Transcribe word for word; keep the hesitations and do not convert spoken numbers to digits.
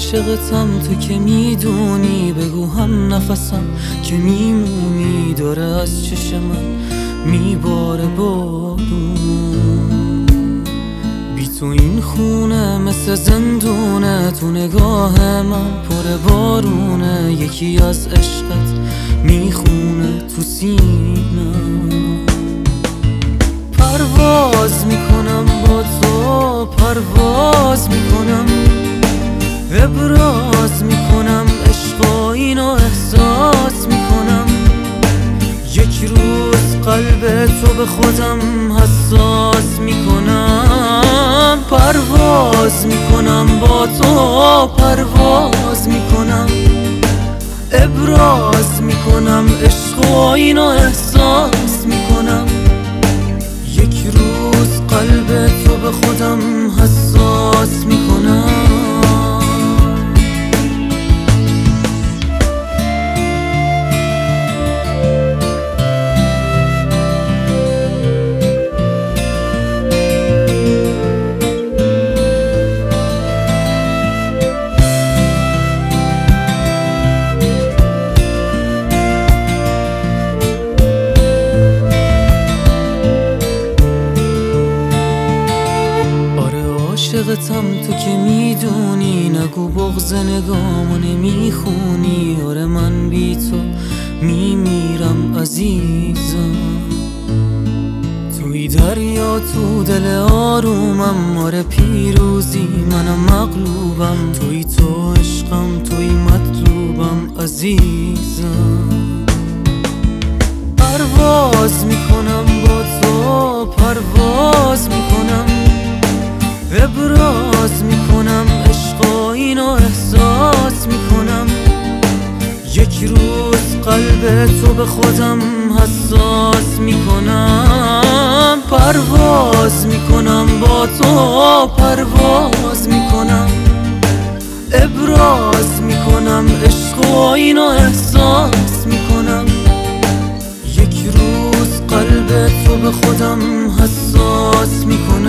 عاشقتم تو که میدونی، بگو هم نفسم که میمونی. داره از چشم من میباره بارون، بی تو این خونه مثل زندونه. تو نگاه من پر بارونه، یکی از عشقت میخونه تو سینه. پرواز میکنم با تو، پرواز میکنم، ابراز میکنم عشق و اینو احساس میکنم. یک روز قلب تو به خودم حساس میکنم. پرواز میکنم با تو، پرواز میکنم، ابراز میکنم عشق و اینو احساس میکنم. یک روز قلب تو به خودم حساس میکنم. عاشقتم تو که میدونی، نگو بغض نگامو نمیخونی. آره من بی تو میمیرم عزیزم، توی دریا تو دل آرومم. آره پیروزی منم مغلوبم، توی تو عشقم، توی مطلوبم عزیزم. پرواز میکنم با تو، پرواز میکنم، ابراز میکنم عشق و اینو احساس میکنم. یک روز قلب تو به خودم حساس میکنم. پرواز میکنم با تو، پرواز میکنم، ابراز میکنم عشق و اینو احساس میکنم. یک روز قلب تو به خودم حساس میکنم.